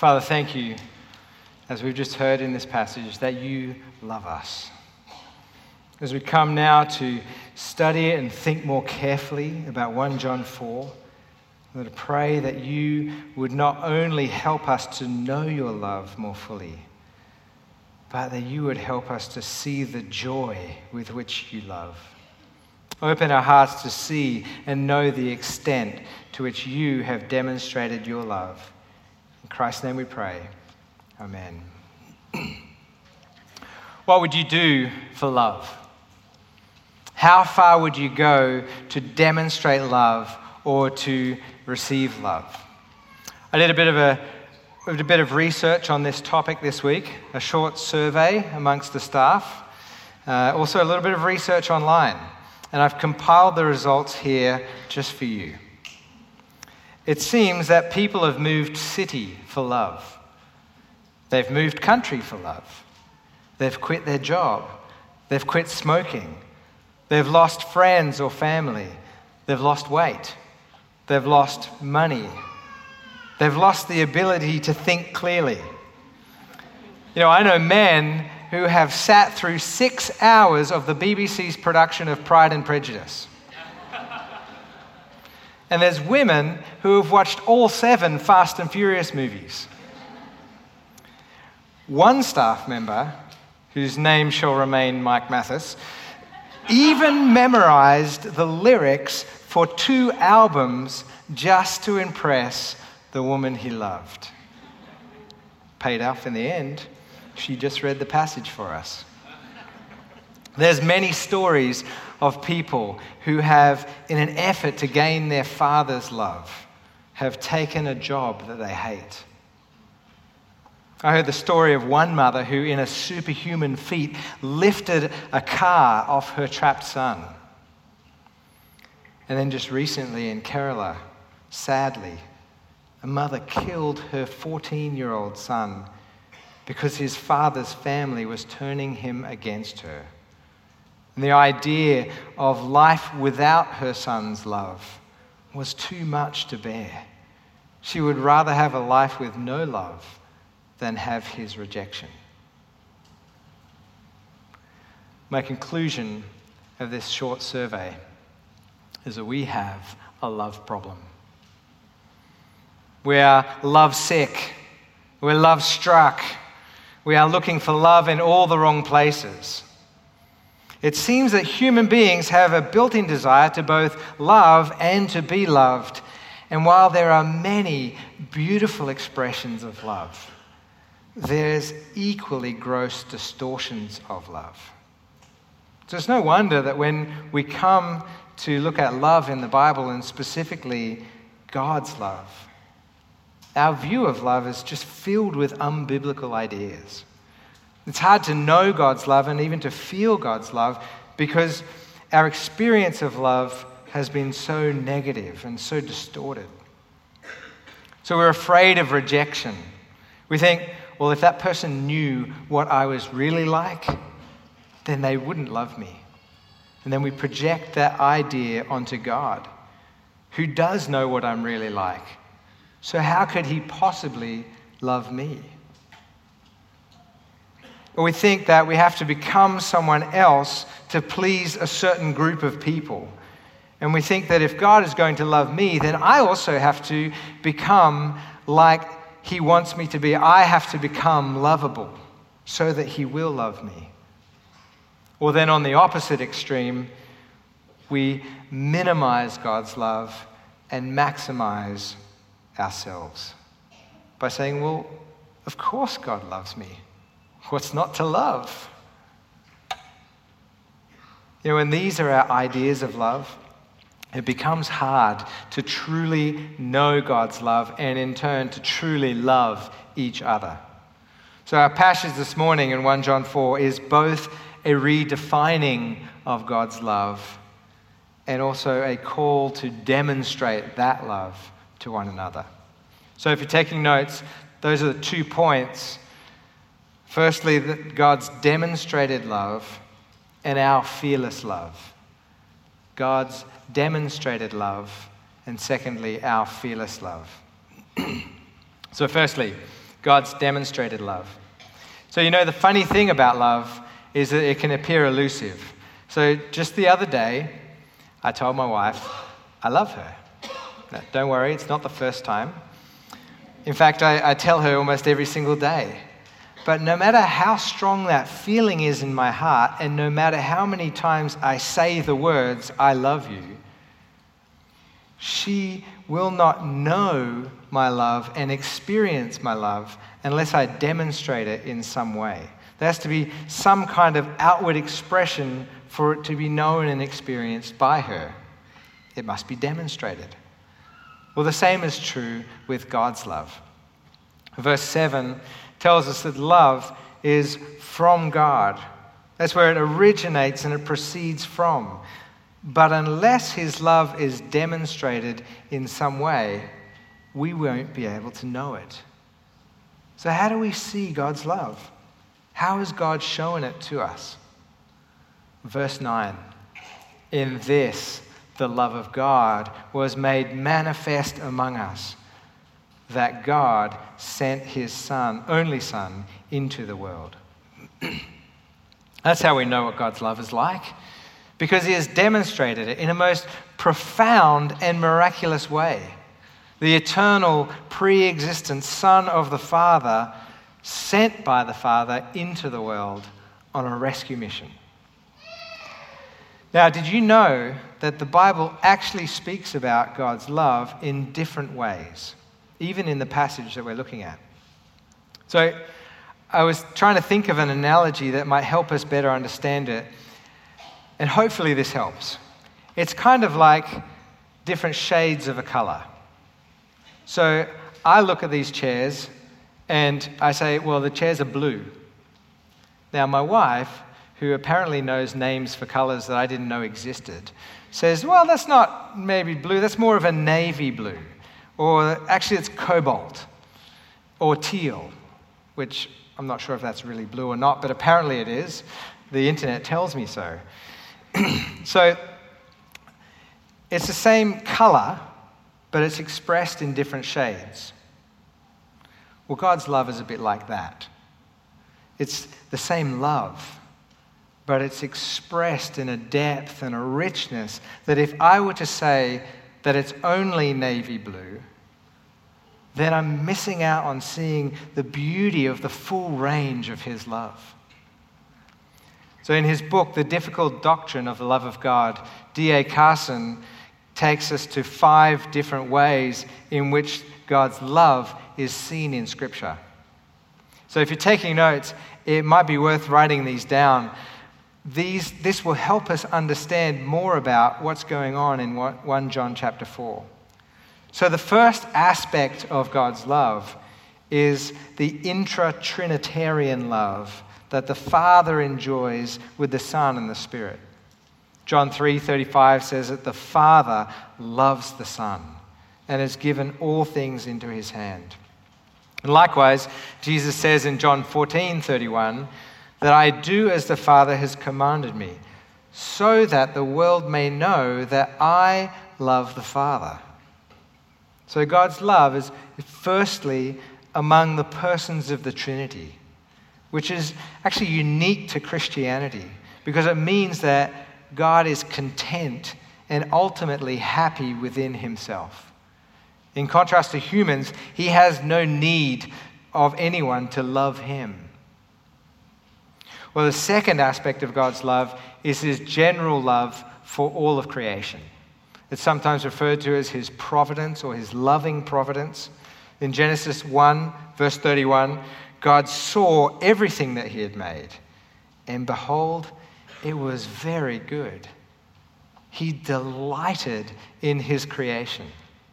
Father, thank you, as we've just heard in this passage, that you love us. As we come now to study and think more carefully about 1 John 4, Lord, I pray that you would not only help us to know your love more fully, but that you would help us to see the joy with which you love. Open our hearts to see and know the extent to which you have demonstrated your love. In Christ's name we pray. Amen. What would you do for love? How far would you go to demonstrate love or to receive love? I did a bit of research on this topic this week, a short survey amongst the staff, also a little bit of research online, and I've compiled the results here just for you. It seems that people have moved city for love. They've moved country for love. They've quit their job. They've quit smoking. They've lost friends or family. They've lost weight. They've lost money. They've lost the ability to think clearly. I know men who have sat through 6 hours of the BBC's production of Pride and Prejudice. And there's women who have watched all 7 Fast and Furious movies. One staff member, whose name shall remain Mike Mathis, even memorized the lyrics for 2 albums just to impress the woman he loved. Paid off in the end. She just read the passage for us. There's many stories of people who have, in an effort to gain their father's love, have taken a job that they hate. I heard the story of one mother who, in a superhuman feat, lifted a car off her trapped son. And then just recently in Kerala, sadly, a mother killed her 14-year-old son because his father's family was turning him against her. And the idea of life without her son's love was too much to bear. She would rather have a life with no love than have his rejection. My conclusion of this short survey is that we have a love problem. We are love sick. We're love struck. We are looking for love in all the wrong places. It seems that human beings have a built-in desire to both love and to be loved. And while there are many beautiful expressions of love, there's equally gross distortions of love. So it's no wonder that when we come to look at love in the Bible, and specifically God's love, our view of love is just filled with unbiblical ideas. It's hard to know God's love and even to feel God's love because our experience of love has been so negative and so distorted. So we're afraid of rejection. We think, well, if that person knew what I was really like, then they wouldn't love me. And then we project that idea onto God, who does know what I'm really like. So how could he possibly love me? Or we think that we have to become someone else to please a certain group of people. And we think that if God is going to love me, then I also have to become like he wants me to be. I have to become lovable so that he will love me. Or then on the opposite extreme, we minimize God's love and maximize ourselves by saying, well, of course God loves me. What's not to love? When these are our ideas of love, it becomes hard to truly know God's love and in turn to truly love each other. So our passage this morning in 1 John 4 is both a redefining of God's love and also a call to demonstrate that love to one another. So if you're taking notes, those are the 2 points. Firstly, that God's demonstrated love and our fearless love. God's demonstrated love, and secondly, our fearless love. So firstly, God's demonstrated love. So the funny thing about love is that it can appear elusive. So just the other day, I told my wife, I love her. Now, don't worry, it's not the first time. In fact, I tell her almost every single day. But no matter how strong that feeling is in my heart, and no matter how many times I say the words, I love you, she will not know my love and experience my love unless I demonstrate it in some way. There has to be some kind of outward expression for it to be known and experienced by her. It must be demonstrated. Well, the same is true with God's love. Verse 7 tells us that love is from God. That's where it originates and it proceeds from. But unless his love is demonstrated in some way, we won't be able to know it. So how do we see God's love? How has God shown it to us? Verse 9, in this the love of God was made manifest among us, that God sent his only Son, into the world. That's how we know what God's love is like, because he has demonstrated it in a most profound and miraculous way. The eternal, pre-existent Son of the Father, sent by the Father into the world on a rescue mission. Now, did you know that the Bible actually speaks about God's love in different ways, even in the passage that we're looking at? So I was trying to think of an analogy that might help us better understand it, and hopefully this helps. It's kind of like different shades of a color. So I look at these chairs and I say, well, the chairs are blue. Now my wife, who apparently knows names for colors that I didn't know existed, says, well, that's not maybe blue, that's more of a navy blue. Or actually it's cobalt or teal, which I'm not sure if that's really blue or not, but apparently it is. The internet tells me so. So it's the same color, but it's expressed in different shades. Well, God's love is a bit like that. It's the same love, but it's expressed in a depth and a richness that if I were to say that it's only navy blue, then I'm missing out on seeing the beauty of the full range of his love. So in his book, The Difficult Doctrine of the Love of God, D.A. Carson takes us to 5 different ways in which God's love is seen in Scripture. So if you're taking notes, it might be worth writing these down. This will help us understand more about what's going on in 1 John chapter 4. So the first aspect of God's love is the intra-Trinitarian love that the Father enjoys with the Son and the Spirit. John 3:35 says that the Father loves the Son and has given all things into his hand. And likewise, Jesus says in John 14:31 that I do as the Father has commanded me, so that the world may know that I love the Father. So God's love is firstly among the persons of the Trinity, which is actually unique to Christianity because it means that God is content and ultimately happy within himself. In contrast to humans, he has no need of anyone to love him. Well, the second aspect of God's love is his general love for all of creation. It's sometimes referred to as his providence or his loving providence. In Genesis 1, verse 31, God saw everything that he had made, and behold, it was very good. He delighted in his creation.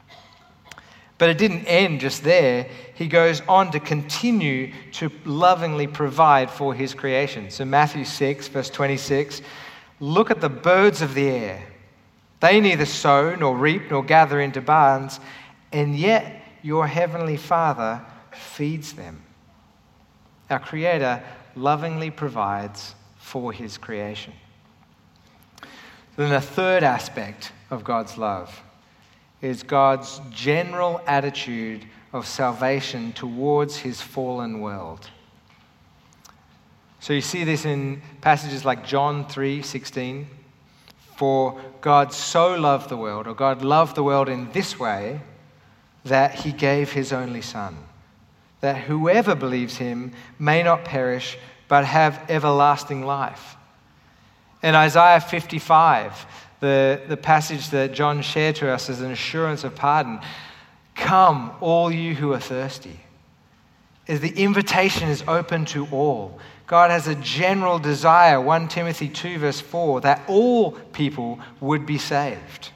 But it didn't end just there. He goes on to continue to lovingly provide for his creation. So Matthew 6, verse 26, look at the birds of the air. They neither sow nor reap nor gather into barns, and yet your heavenly Father feeds them. Our Creator lovingly provides for his creation. Then the third aspect of God's love is God's general attitude of salvation towards his fallen world. So you see this in passages like John 3:16. For God so loved the world, or God loved the world in this way, that he gave his only Son, that whoever believes him may not perish, but have everlasting life. In Isaiah 55, the passage that John shared to us as an assurance of pardon, come, all you who are thirsty. As the invitation is open to all. God has a general desire, 1 Timothy 2 verse 4, that all people would be saved.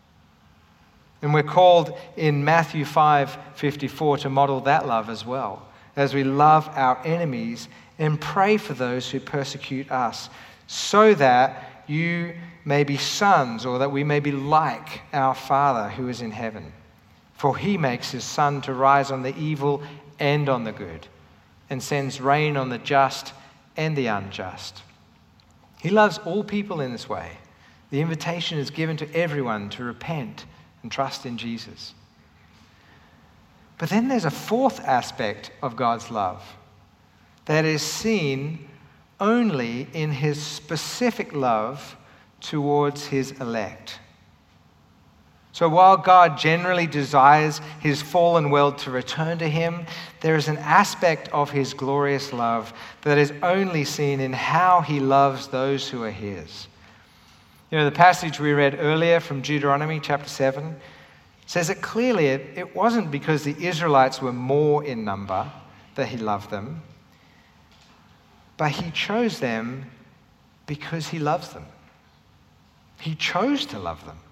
And we're called in Matthew 5:54 to model that love as well, as we love our enemies and pray for those who persecute us, so that you may be sons, or that we may be like our Father who is in heaven. For he makes his sun to rise on the evil and on the good, and sends rain on the just and the unjust. He loves all people in this way. The invitation is given to everyone to repent and trust in Jesus. But then there's a fourth aspect of God's love that is seen only in his specific love towards his elect. So while God generally desires his fallen world to return to him, there is an aspect of his glorious love that is only seen in how he loves those who are his. You know, the passage we read earlier from Deuteronomy chapter 7 says it clearly. It wasn't because the Israelites were more in number that he loved them, but he chose them because he loves them. He chose to love them.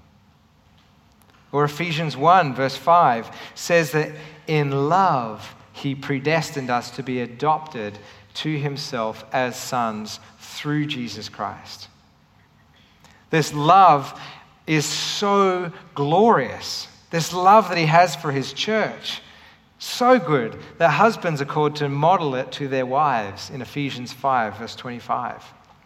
Or Ephesians 1 verse 5 says that in love he predestined us to be adopted to himself as sons through Jesus Christ. This love is so glorious. This love that he has for his church, so good that husbands are called to model it to their wives in Ephesians 5 verse 25.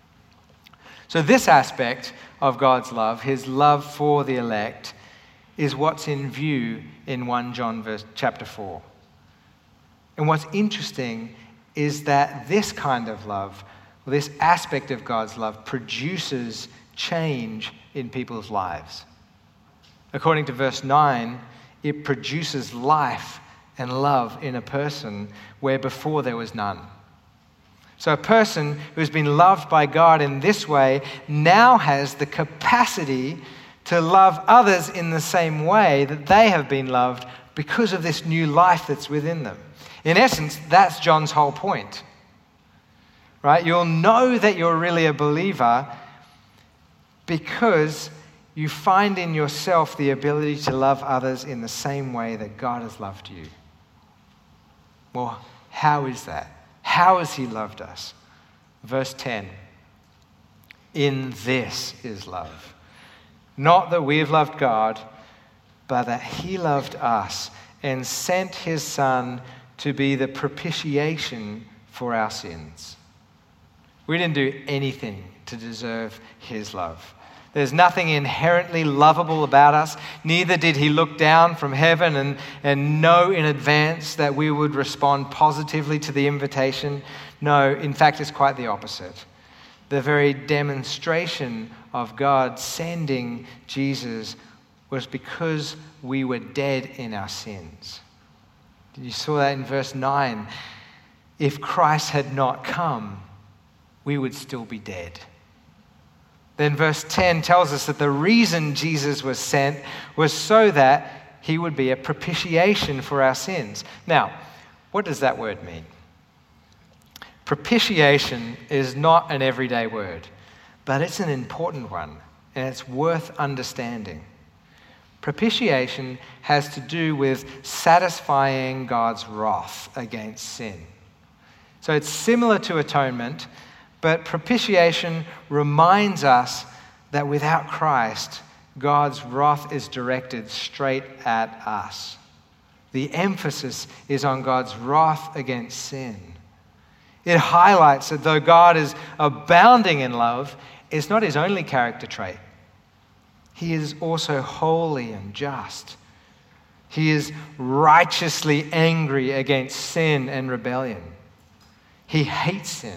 So this aspect of God's love, his love for the elect, is what's in view in 1 John chapter 4. And what's interesting is that this kind of love, this aspect of God's love, produces change in people's lives. According to verse 9, it produces life and love in a person where before there was none. So a person who's been loved by God in this way now has the capacity to love others in the same way that they have been loved because of this new life that's within them. In essence, that's John's whole point. Right? You'll know that you're really a believer because you find in yourself the ability to love others in the same way that God has loved you. Well, how is that? How has he loved us? Verse 10. In this is love. Not that we have loved God, but that he loved us and sent his Son to be the propitiation for our sins. We didn't do anything to deserve his love. There's nothing inherently lovable about us. Neither did he look down from heaven and know in advance that we would respond positively to the invitation. No, in fact, it's quite the opposite. The very demonstration of God sending Jesus was because we were dead in our sins. You saw that in verse 9. If Christ had not come, we would still be dead. Then verse 10 tells us that the reason Jesus was sent was so that he would be a propitiation for our sins. Now, what does that word mean? Propitiation is not an everyday word, but it's an important one, and it's worth understanding. Propitiation has to do with satisfying God's wrath against sin. So it's similar to atonement, but propitiation reminds us that without Christ, God's wrath is directed straight at us. The emphasis is on God's wrath against sin. It highlights that though God is abounding in love, it's not his only character trait. He is also holy and just. He is righteously angry against sin and rebellion. He hates sin.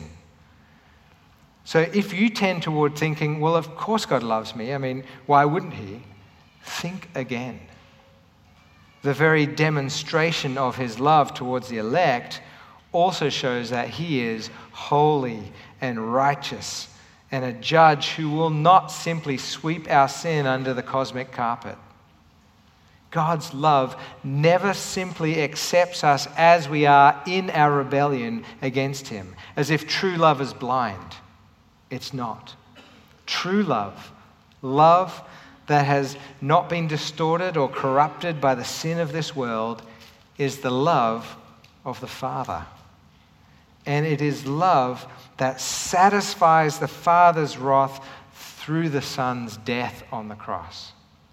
So if you tend toward thinking, well, of course God loves me, I mean, why wouldn't he? Think again. The very demonstration of his love towards the elect also shows that he is holy and righteous and a judge who will not simply sweep our sin under the cosmic carpet. God's love never simply accepts us as we are in our rebellion against him, as if true love is blind. It's not. True love, love that has not been distorted or corrupted by the sin of this world, is the love of the Father. And it is love that satisfies the Father's wrath through the Son's death on the cross.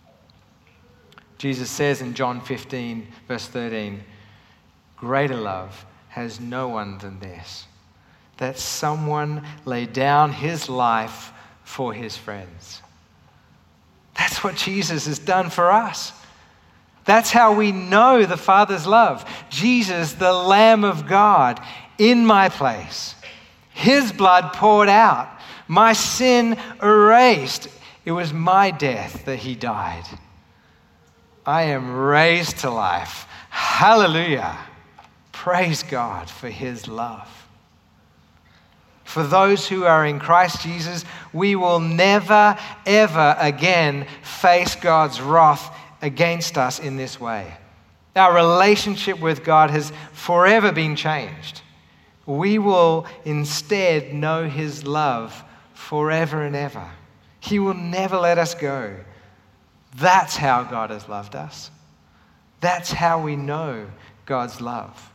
Jesus says in John 15, verse 13, greater love has no one than this, that someone lay down his life for his friends. That's what Jesus has done for us. That's how we know the Father's love. Jesus, the Lamb of God, in my place. His blood poured out. My sin erased. It was my death that he died. I am raised to life. Hallelujah. Praise God for his love. For those who are in Christ Jesus, we will never, ever again face God's wrath against us in this way. Our relationship with God has forever been changed. We will instead know his love forever and ever. He will never let us go. That's how God has loved us. That's how we know God's love.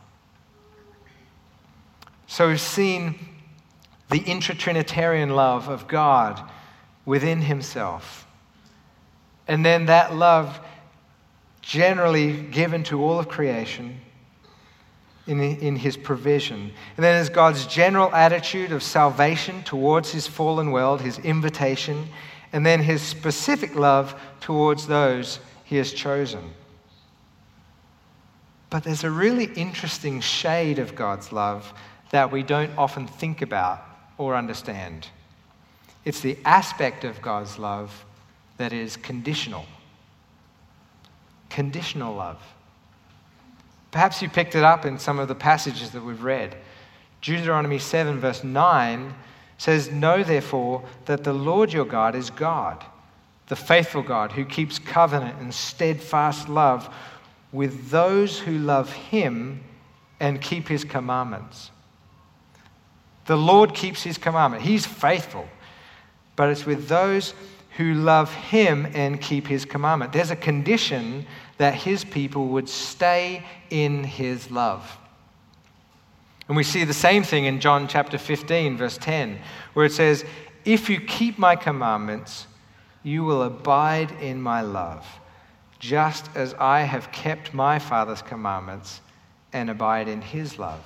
So we've seen the intra-Trinitarian love of God within himself. And then that love generally given to all of creation in his provision. And then there's God's general attitude of salvation towards his fallen world, his invitation, and then his specific love towards those he has chosen. But there's a really interesting shade of God's love that we don't often think about or understand. It's the aspect of God's love that is conditional. Conditional love. Perhaps you picked it up in some of the passages that we've read. Deuteronomy 7 verse 9 says, "Know therefore that the Lord your God is God, the faithful God who keeps covenant and steadfast love with those who love him and keep his commandments." The Lord keeps his commandment. He's faithful. But it's with those who love him and keep his commandment. There's a condition that his people would stay in his love. And we see the same thing in John chapter 15, verse 10, where it says, "If you keep my commandments, you will abide in my love, just as I have kept my Father's commandments and abide in his love."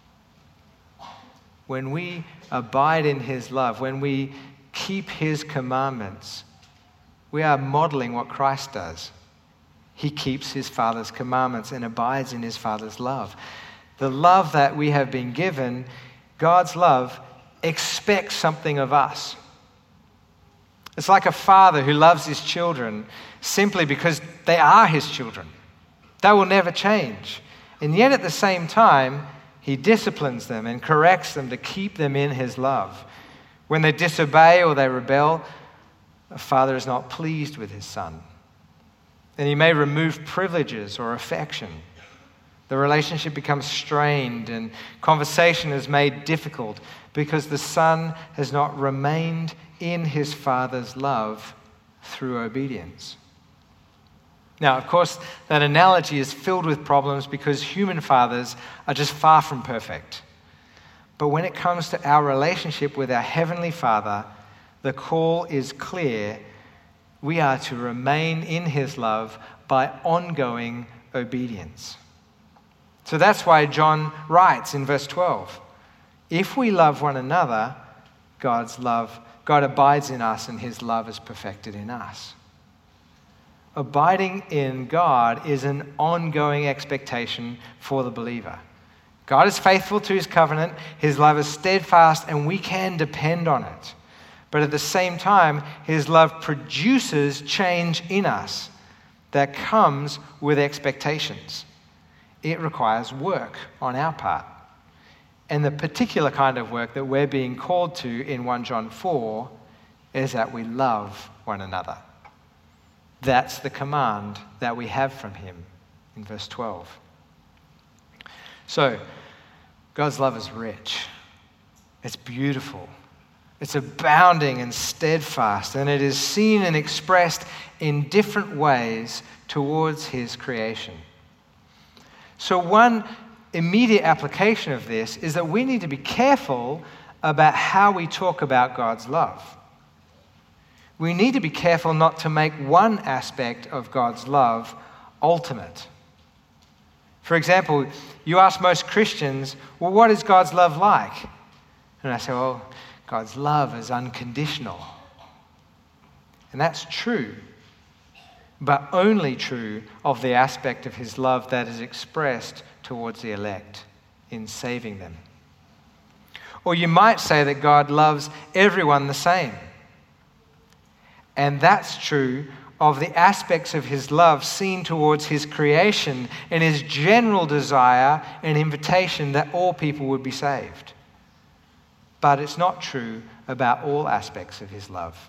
When we abide in his love, when we keep his commandments, we are modeling what Christ does. He keeps his Father's commandments and abides in his Father's love. The love that we have been given, God's love, expects something of us. It's like a father who loves his children simply because they are his children. That will never change. And yet at the same time, he disciplines them and corrects them to keep them in his love. When they disobey or they rebel, a father is not pleased with his son. And he may remove privileges or affection. The relationship becomes strained and conversation is made difficult because the son has not remained in his father's love through obedience. Now, of course, that analogy is filled with problems because human fathers are just far from perfect. But when it comes to our relationship with our Heavenly Father, the call is clear. We are to remain in his love by ongoing obedience. So that's why John writes in verse 12, "If we love one another, God abides in us and his love is perfected in us." abiding in God is an ongoing expectation for the believer. God is faithful to his covenant, his love is steadfast, and we can depend on it. But at the same time, his love produces change in us that comes with expectations. It requires work on our part. And the particular kind of work that we're being called to in 1 John 4 is that we love one another. That's the command that we have from him in verse 12. So, God's love is rich. It's beautiful. It's abounding and steadfast, and it is seen and expressed in different ways towards his creation. So one immediate application of this is that we need to be careful about how we talk about God's love. We need to be careful not to make one aspect of God's love ultimate. For example, you ask most Christians, well, what is God's love like? And I say, well, God's love is unconditional. And that's true, but only true of the aspect of his love that is expressed towards the elect in saving them. Or you might say that God loves everyone the same. And that's true of the aspects of his love seen towards his creation and his general desire and invitation that all people would be saved. But it's not true about all aspects of his love.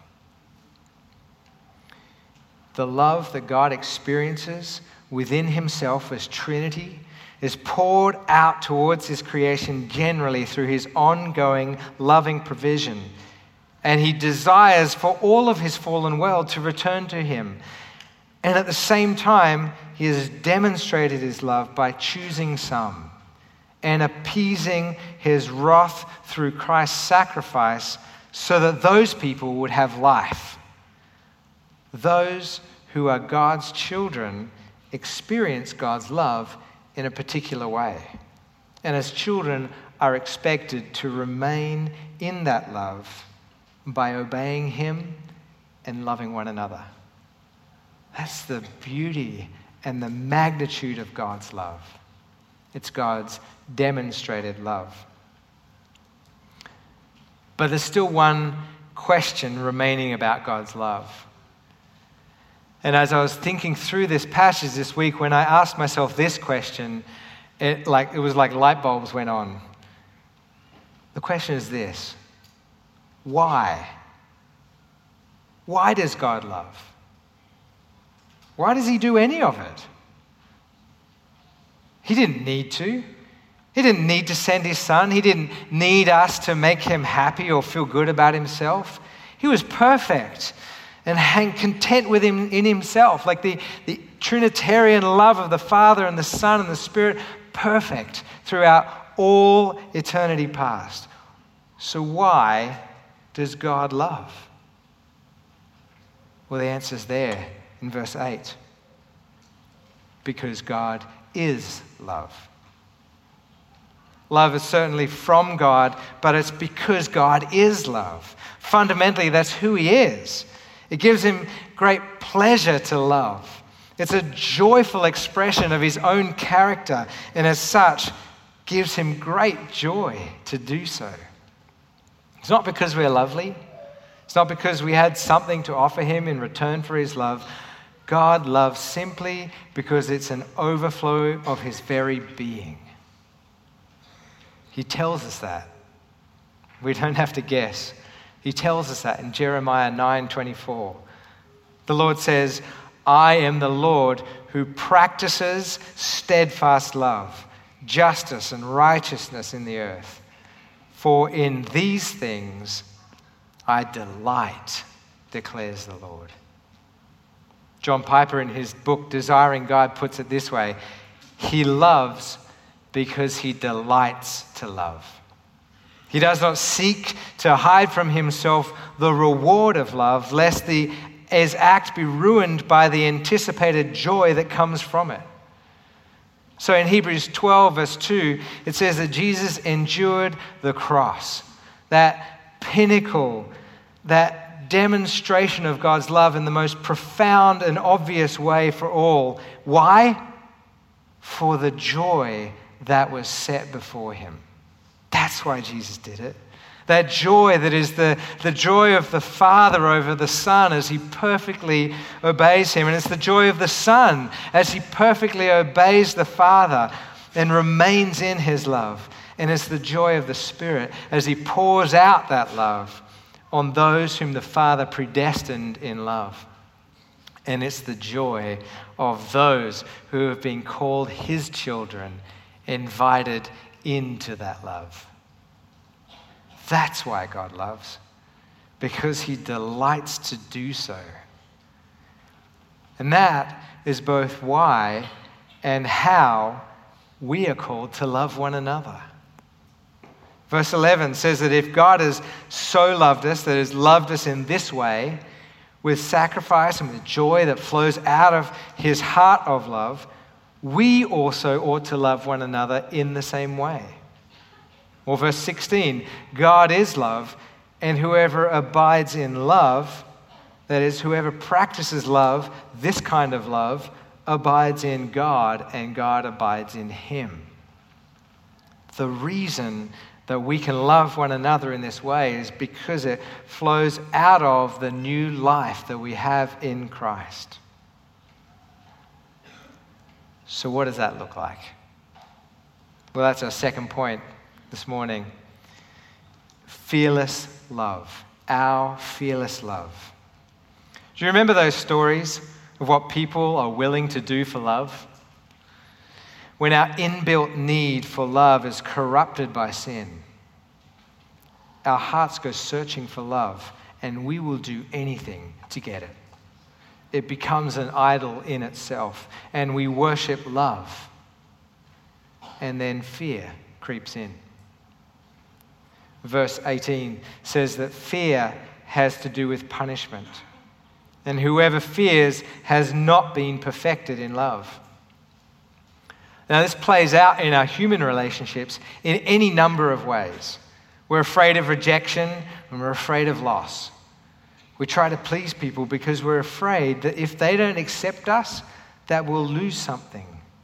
The love that God experiences within himself as Trinity is poured out towards his creation generally through his ongoing loving provision. And he desires for all of his fallen world to return to him. And at the same time, he has demonstrated his love by choosing some and appeasing his wrath through Christ's sacrifice so that those people would have life. Those who are God's children experience God's love in a particular way. And as children are expected to remain in that love by obeying him and loving one another. That's the beauty and the magnitude of God's love. It's God's demonstrated love. But there's still one question remaining about God's love. And as I was thinking through this passage this week, when I asked myself this question, it was like light bulbs went on. The question is this: why? Why does God love? Why does he do any of it? He didn't need to. He didn't need to send his son. He didn't need us to make him happy or feel good about himself. He was perfect and content with him in himself, like the Trinitarian love of the Father and the Son and the Spirit, perfect throughout all eternity past. So why does God love? Well, the answer's there in verse 8. Because God is love. Love is certainly from God, but it's because God is love. Fundamentally, that's who he is. It gives him great pleasure to love. It's a joyful expression of his own character, and as such, gives him great joy to do so. It's not because we're lovely. It's not because we had something to offer him in return for his love. God loves simply because it's an overflow of his very being. He tells us that. We don't have to guess. He tells us that in Jeremiah 9:24. The Lord says, I am the Lord who practices steadfast love, justice and righteousness in the earth. For in these things I delight, declares the Lord. John Piper, in his book Desiring God, puts it this way: he loves because he delights to love. He does not seek to hide from himself the reward of love, lest his act be ruined by the anticipated joy that comes from it. So in Hebrews 12, verse 2, it says that Jesus endured the cross, that pinnacle, that demonstration of God's love in the most profound and obvious way for all. Why? For the joy that was set before him. That's why Jesus did it. That joy that is the joy of the Father over the Son as he perfectly obeys him. And it's the joy of the Son as he perfectly obeys the Father and remains in his love. And it's the joy of the Spirit as he pours out that love on those whom the Father predestined in love. And it's the joy of those who have been called his children, invited into that love. That's why God loves, because he delights to do so. And that is both why and how we are called to love one another. Verse 11 says that if God has so loved us, that has loved us in this way, with sacrifice and with joy that flows out of his heart of love, we also ought to love one another in the same way. Or verse 16, God is love, and whoever abides in love, that is, whoever practices love, this kind of love, abides in God, and God abides in him. The reason that we can love one another in this way is because it flows out of the new life that we have in Christ. So what does that look like? Well, that's our second point this morning. Fearless love. Our fearless love. Do you remember those stories of what people are willing to do for love? When our inbuilt need for love is corrupted by sin, our hearts go searching for love, and we will do anything to get it. It becomes an idol in itself, and we worship love. And then fear creeps in. Verse 18 says that fear has to do with punishment. And whoever fears has not been perfected in love. Now, this plays out in our human relationships in any number of ways. We're afraid of rejection and we're afraid of loss. We try to please people because we're afraid that if they don't accept us, that we'll lose something.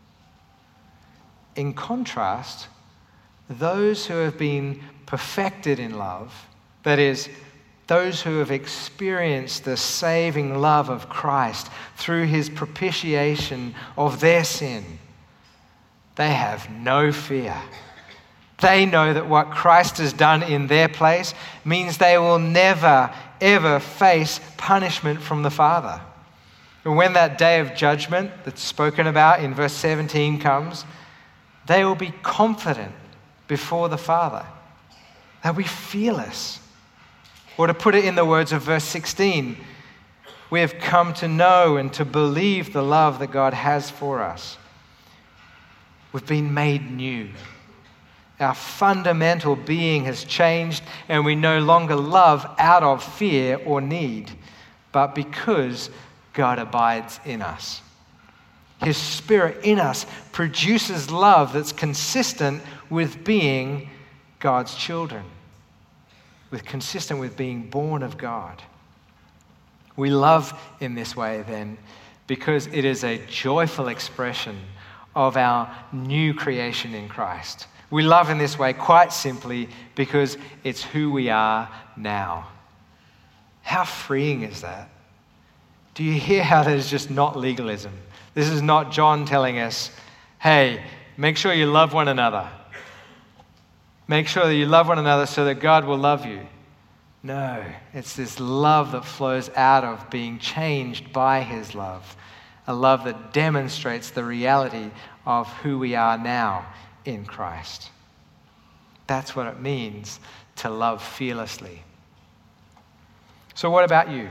In contrast, those who have been perfected in love, that is, those who have experienced the saving love of Christ through his propitiation of their sin, they have no fear. They know that what Christ has done in their place means they will never, ever face punishment from the Father. And when that day of judgment that's spoken about in verse 17 comes, they will be confident before the Father. They'll be fearless. Or to put it in the words of verse 16, we have come to know and to believe the love that God has for us. We've been made new. Our fundamental being has changed, and we no longer love out of fear or need, but because God abides in us. His Spirit in us produces love that's consistent with being God's children, consistent with being born of God. We love in this way then because it is a joyful expression of our new creation in Christ. We love in this way quite simply because it's who we are now. How freeing is that? Do you hear how that is just not legalism? This is not John telling us, hey, make sure you love one another. Make sure that you love one another so that God will love you. No, it's this love that flows out of being changed by his love. A love that demonstrates the reality of who we are now in Christ. That's what it means to love fearlessly. So what about you?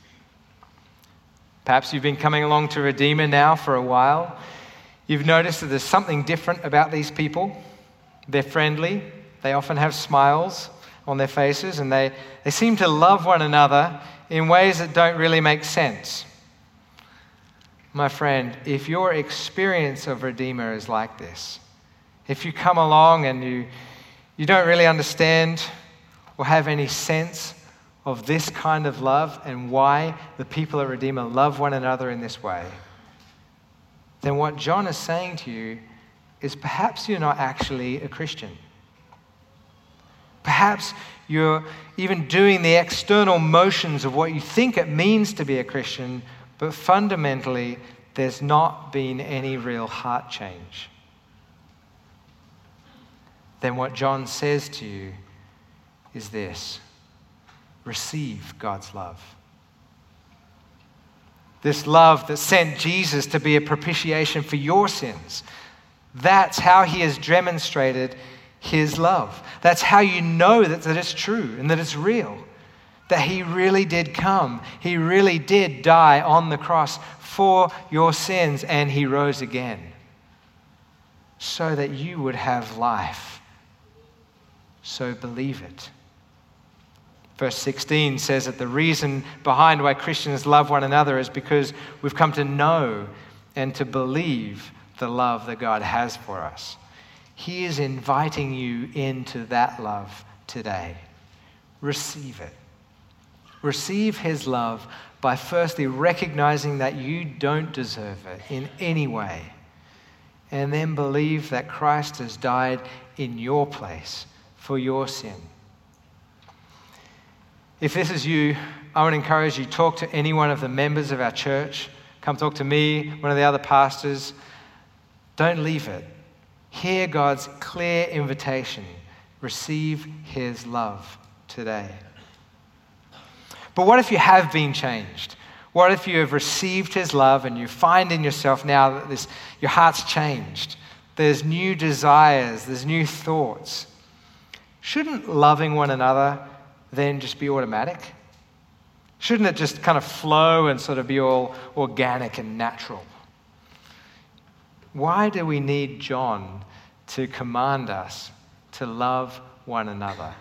Perhaps you've been coming along to Redeemer now for a while. You've noticed that there's something different about these people. They're friendly. They often have smiles on their faces, and they seem to love one another in ways that don't really make sense. My friend, if your experience of Redeemer is like this, if you come along and you don't really understand or have any sense of this kind of love and why the people at Redeemer love one another in this way, then what John is saying to you is perhaps you're not actually a Christian. Perhaps you're even doing the external motions of what you think it means to be a Christian, but fundamentally, there's not been any real heart change. Then what John says to you is this: receive God's love. This love that sent Jesus to be a propitiation for your sins. That's how he has demonstrated his love. That's how you know that it's true and that it's real. That he really did come. He really did die on the cross for your sins, and he rose again so that you would have life. So believe it. Verse 16 says that the reason behind why Christians love one another is because we've come to know and to believe the love that God has for us. He is inviting you into that love today. Receive it. Receive his love by firstly recognizing that you don't deserve it in any way, and then believe that Christ has died in your place for your sin. If this is you, I would encourage you, talk to any one of the members of our church. Come talk to me, one of the other pastors. Don't leave it. Hear God's clear invitation. Receive his love today. But what if you have been changed? What if you have received his love and you find in yourself now that your heart's changed? There's new desires, there's new thoughts. Shouldn't loving one another then just be automatic? Shouldn't it just kind of flow and sort of be all organic and natural? Why do we need John to command us to love one another?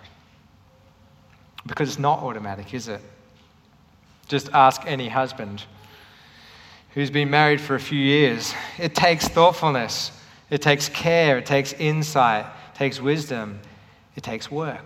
Because it's not automatic, is it? Just ask any husband who's been married for a few years. It takes thoughtfulness, it takes care, it takes insight, it takes wisdom, it takes work.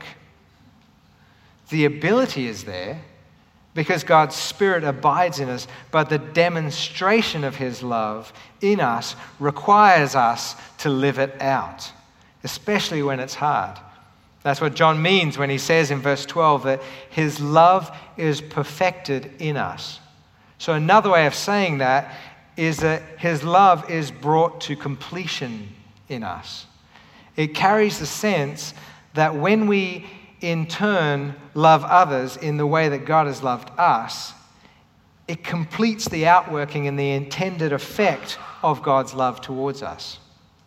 The ability is there because God's Spirit abides in us, but the demonstration of his love in us requires us to live it out, especially when it's hard. That's what John means when he says in verse 12 that his love is perfected in us. So another way of saying that is that his love is brought to completion in us. It carries the sense that when we in turn love others in the way that God has loved us, it completes the outworking and the intended effect of God's love towards us.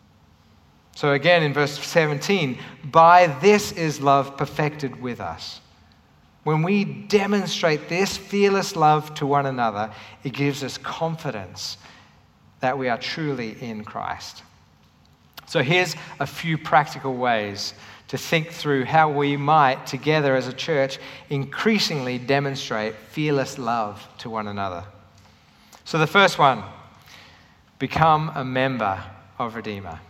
So again in verse 17, by this is love perfected with us. When we demonstrate this fearless love to one another, it gives us confidence that we are truly in Christ. So here's a few practical ways to think through how we might, together as a church, increasingly demonstrate fearless love to one another. So the first one, become a member of Redeemer.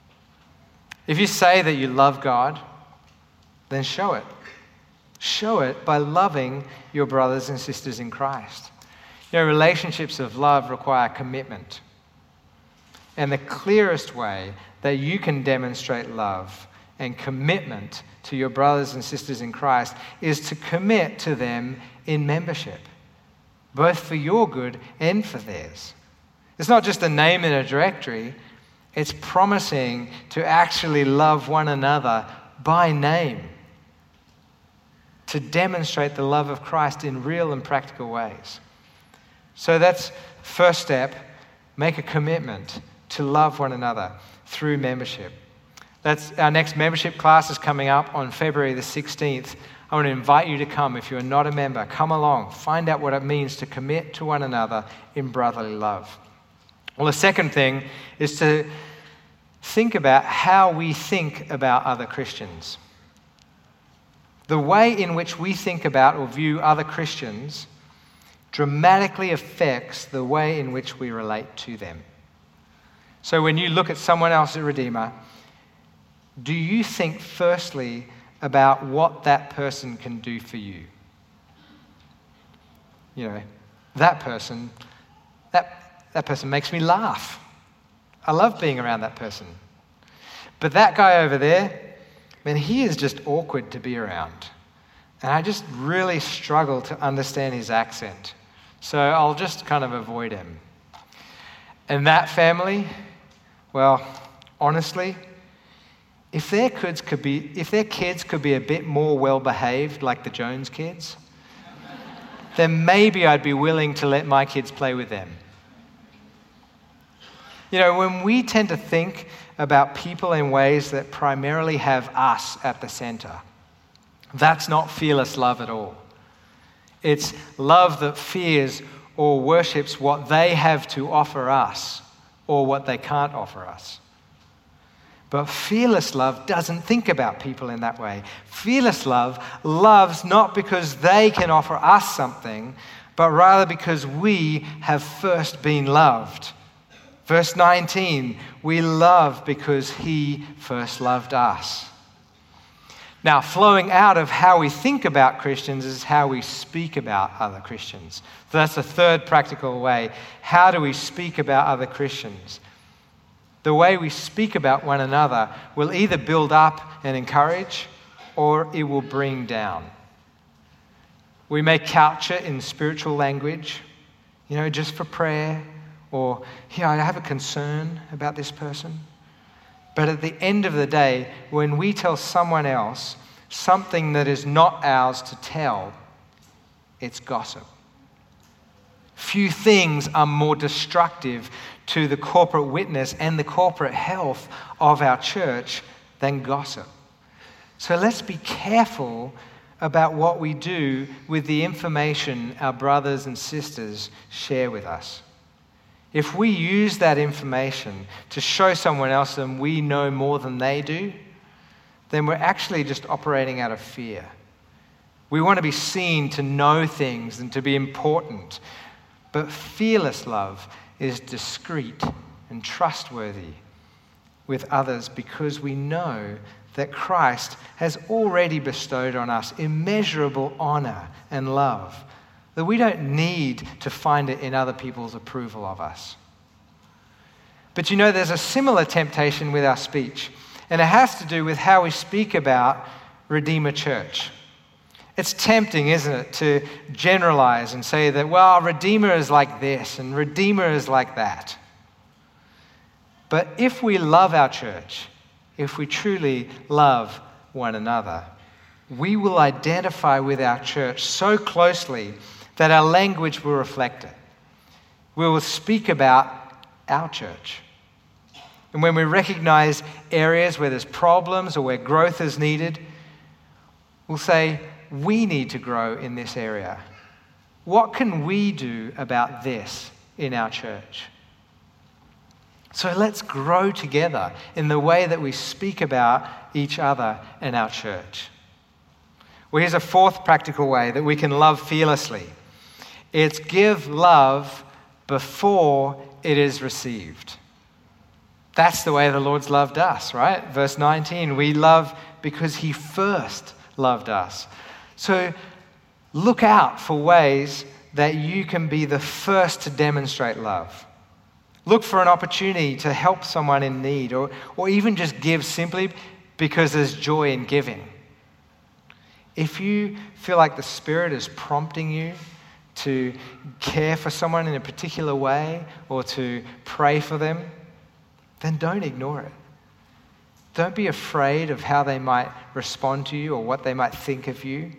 If you say that you love God, then show it. Show it by loving your brothers and sisters in Christ. You know, relationships of love require commitment. And the clearest way that you can demonstrate love and commitment to your brothers and sisters in Christ is to commit to them in membership, both for your good and for theirs. It's not just a name in a directory, it's promising to actually love one another by name, to demonstrate the love of Christ in real and practical ways. So that's first step, make a commitment to love one another through membership. That's our next membership class is coming up on February the 16th. I want to invite you to come. If you're not a member, come along. Find out what it means to commit to one another in brotherly love. Well, the second thing is to think about how we think about other Christians. The way in which we think about or view other Christians dramatically affects the way in which we relate to them. So when you look at someone else at Redeemer, do you think firstly about what that person can do for you? that person makes me laugh. I love being around that person. But that guy over there, man, he is just awkward to be around. And I just really struggle to understand his accent. So I'll just kind of avoid him. And that family, well, honestly, if their kids could be a bit more well-behaved like the Jones kids, then maybe I'd be willing to let my kids play with them. When we tend to think about people in ways that primarily have us at the center, that's not fearless love at all. It's love that fears or worships what they have to offer us or what they can't offer us. But fearless love doesn't think about people in that way. Fearless love loves not because they can offer us something, but rather because we have first been loved. Verse 19, we love because he first loved us. Now, flowing out of how we think about Christians is how we speak about other Christians. So that's the third practical way. How do we speak about other Christians? The way we speak about one another will either build up and encourage, or it will bring down. We may couch it in spiritual language, just for prayer, or, I have a concern about this person. But at the end of the day, when we tell someone else something that is not ours to tell, it's gossip. Few things are more destructive to the corporate witness and the corporate health of our church than gossip. So let's be careful about what we do with the information our brothers and sisters share with us. If we use that information to show someone else that we know more than they do, then we're actually just operating out of fear. We want to be seen to know things and to be important. But fearless love is discreet and trustworthy with others because we know that Christ has already bestowed on us immeasurable honor and love, that we don't need to find it in other people's approval of us. But there's a similar temptation with our speech, and it has to do with how we speak about Redeemer Church. It's tempting, isn't it, to generalize and say that, Redeemer is like this and Redeemer is like that. But if we love our church, if we truly love one another, we will identify with our church so closely that our language will reflect it. We will speak about our church. And when we recognize areas where there's problems or where growth is needed, we'll say, we need to grow in this area. What can we do about this in our church? So let's grow together in the way that we speak about each other and our church. Well, here's a fourth practical way that we can love fearlessly. It's give love before it is received. That's the way the Lord's loved us, right? Verse 19, we love because he first loved us. So look out for ways that you can be the first to demonstrate love. Look for an opportunity to help someone in need or even just give simply because there's joy in giving. If you feel like the Spirit is prompting you to care for someone in a particular way or to pray for them, then don't ignore it. Don't be afraid of how they might respond to you or what they might think of you.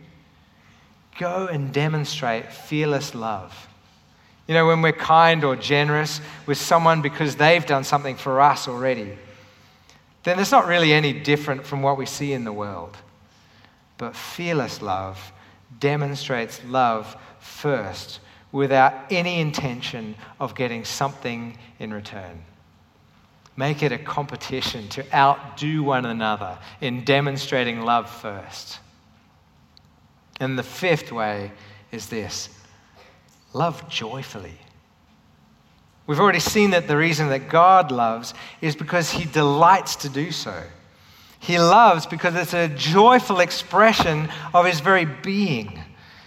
Go and demonstrate fearless love. When we're kind or generous with someone because they've done something for us already, then it's not really any different from what we see in the world. But fearless love demonstrates love first without any intention of getting something in return. Make it a competition to outdo one another in demonstrating love first. And the fifth way is this: love joyfully. We've already seen that the reason that God loves is because he delights to do so. He loves because it's a joyful expression of his very being.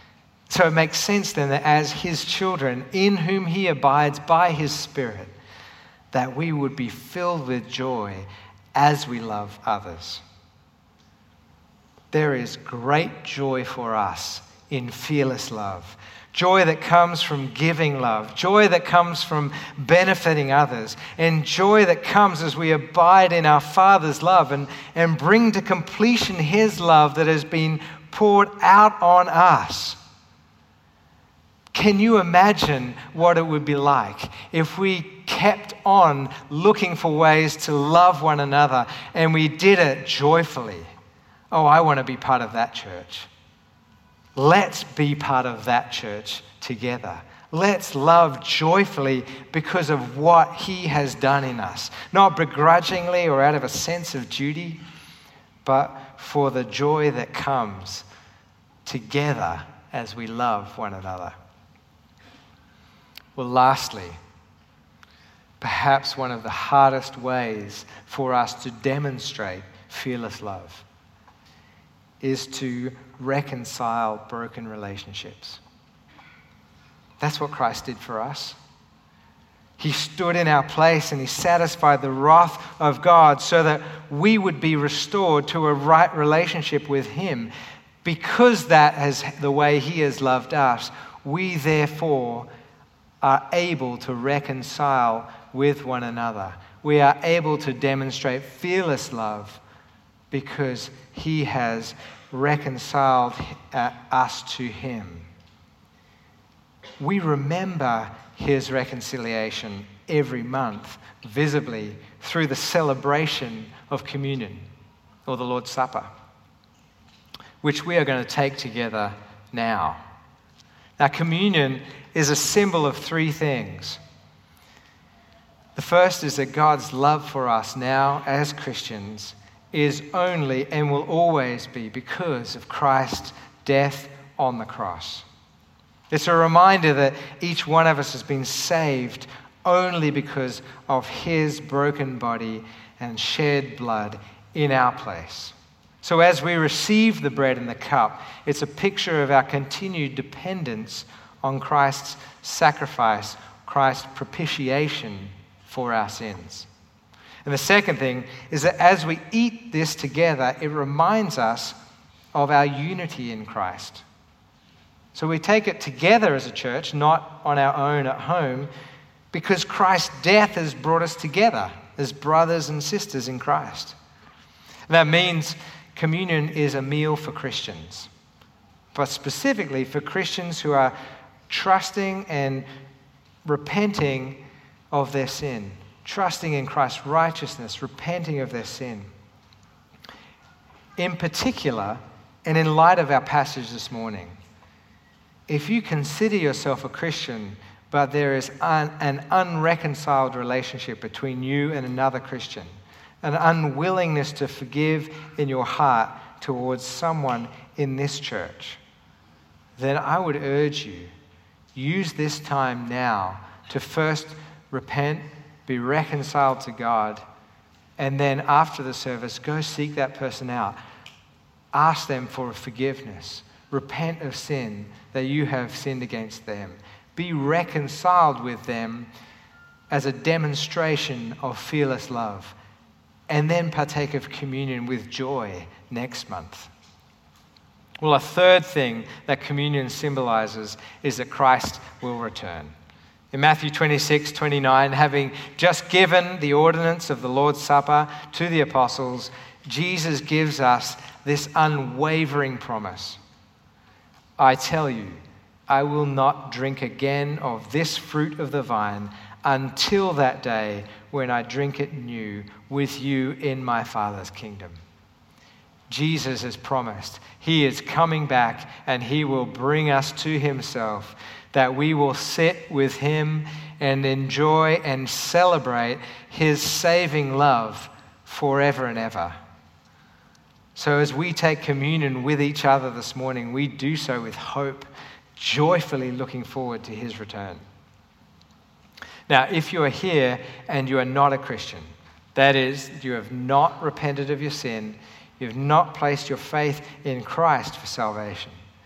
So it makes sense then that as his children, in whom he abides by his Spirit, that we would be filled with joy as we love others. There is great joy for us in fearless love. Joy that comes from giving love. Joy that comes from benefiting others. And joy that comes as we abide in our Father's love and bring to completion his love that has been poured out on us. Can you imagine what it would be like if we kept on looking for ways to love one another and we did it joyfully? Oh, I want to be part of that church. Let's be part of that church together. Let's love joyfully because of what he has done in us. Not begrudgingly or out of a sense of duty, but for the joy that comes together as we love one another. Well, lastly, perhaps one of the hardest ways for us to demonstrate fearless love is to reconcile broken relationships. That's what Christ did for us. He stood in our place and he satisfied the wrath of God so that we would be restored to a right relationship with him. Because that is the way he has loved us, we therefore are able to reconcile with one another. We are able to demonstrate fearless love because he has reconciled us to him. We remember his reconciliation every month visibly through the celebration of communion or the Lord's Supper, which we are going to take together now. Now, communion is a symbol of three things. The first is that God's love for us now as Christians is only and will always be because of Christ's death on the cross. It's a reminder that each one of us has been saved only because of his broken body and shed blood in our place. So as we receive the bread and the cup, it's a picture of our continued dependence on Christ's sacrifice, Christ's propitiation for our sins. And the second thing is that as we eat this together, it reminds us of our unity in Christ. So we take it together as a church, not on our own at home, because Christ's death has brought us together as brothers and sisters in Christ. And that means communion is a meal for Christians, but specifically for Christians who are trusting and repenting of their sin, trusting in Christ's righteousness, repenting of their sin. In particular, and in light of our passage this morning, if you consider yourself a Christian, but there is an unreconciled relationship between you and another Christian, an unwillingness to forgive in your heart towards someone in this church, then I would urge you, use this time now to first repent, be reconciled to God, and then after the service, go seek that person out. Ask them for forgiveness. Repent of sin that you have sinned against them. Be reconciled with them as a demonstration of fearless love. And then partake of communion with joy next month. Well, a third thing that communion symbolizes is that Christ will return. In Matthew 26:29, having just given the ordinance of the Lord's Supper to the apostles, Jesus gives us this unwavering promise. I tell you, I will not drink again of this fruit of the vine until that day when I drink it new with you in my Father's kingdom. Jesus has promised he is coming back and he will bring us to himself, that we will sit with him and enjoy and celebrate his saving love forever and ever. So as we take communion with each other this morning, we do so with hope, joyfully looking forward to his return. Now, if you are here and you are not a Christian, that is, you have not repented of your sin, you have not placed your faith in Christ for salvation,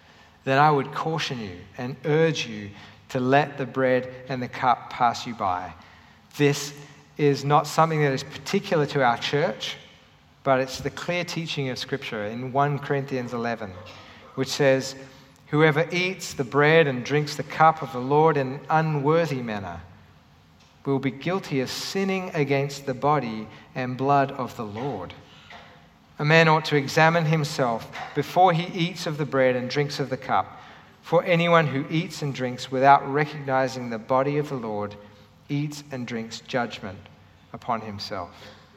then I would caution you and urge you to let the bread and the cup pass you by. This is not something that is particular to our church, but it's the clear teaching of Scripture in 1 Corinthians 11, which says, "Whoever eats the bread and drinks the cup of the Lord in an unworthy manner will be guilty of sinning against the body and blood of the Lord. A man ought to examine himself before he eats of the bread and drinks of the cup. For anyone who eats and drinks without recognizing the body of the Lord eats and drinks judgment upon himself."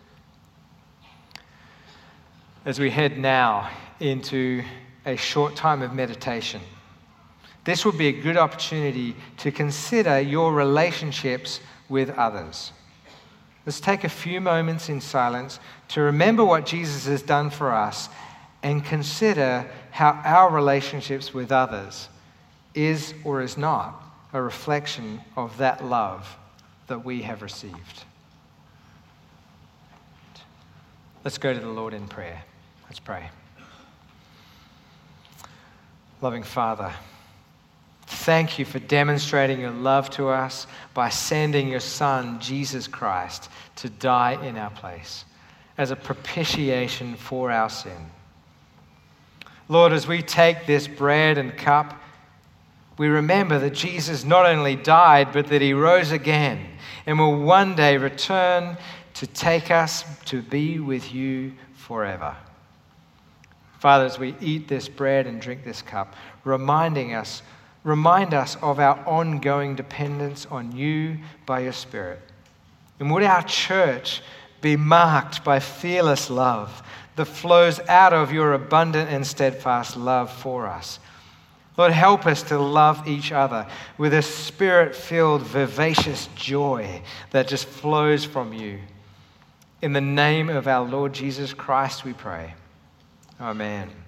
As we head now into a short time of meditation, this would be a good opportunity to consider your relationships with others. Let's take a few moments in silence to remember what Jesus has done for us and consider how our relationships with others is or is not a reflection of that love that we have received. Let's go to the Lord in prayer. Let's pray. Loving Father, thank you for demonstrating your love to us by sending your Son, Jesus Christ, to die in our place as a propitiation for our sin. Lord, as we take this bread and cup, we remember that Jesus not only died, but that he rose again and will one day return to take us to be with you forever. Father, as we eat this bread and drink this cup, remind us of our ongoing dependence on you by your Spirit. And would our church be marked by fearless love that flows out of your abundant and steadfast love for us. Lord, help us to love each other with a Spirit-filled, vivacious joy that just flows from you. In the name of our Lord Jesus Christ, we pray. Amen.